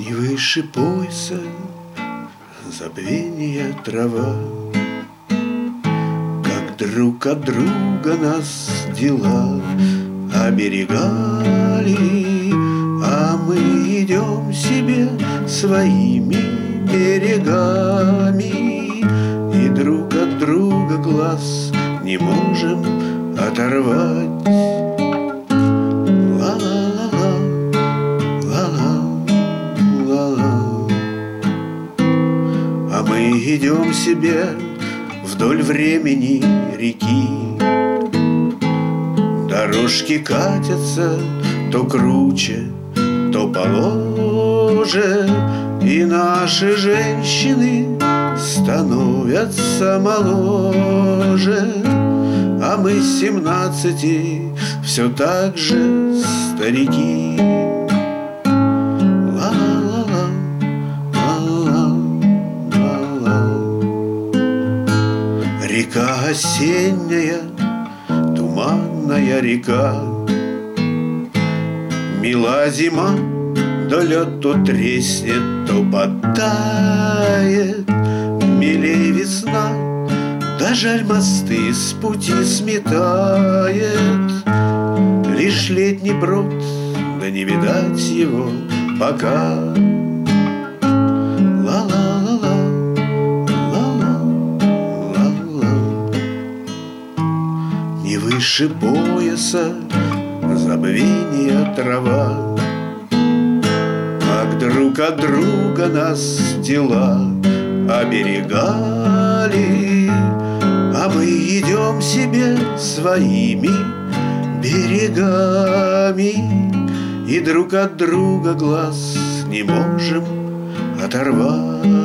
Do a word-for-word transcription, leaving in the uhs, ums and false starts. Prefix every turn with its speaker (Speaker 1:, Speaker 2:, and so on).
Speaker 1: Не выше пояса забвения трава, как друг от друга нас дела оберегали, а мы идем себе своими берегами и друг от друга глаз не можем оторвать. А мы идем себе вдоль времени реки. Дорожки катятся то круче, то положе, и наши женщины становятся моложе. А мы с семнадцати все так же старики. Река осенняя, туманная река, мила зима, да лед то треснет, то подтает. Милей весна, да жаль мосты с пути сметает. Лишь летний брод, да не видать его пока. Не выше пояса забвения трава, как друг от друга нас дела оберегали, а мы идем себе своими берегами и друг от друга глаз не можем оторвать.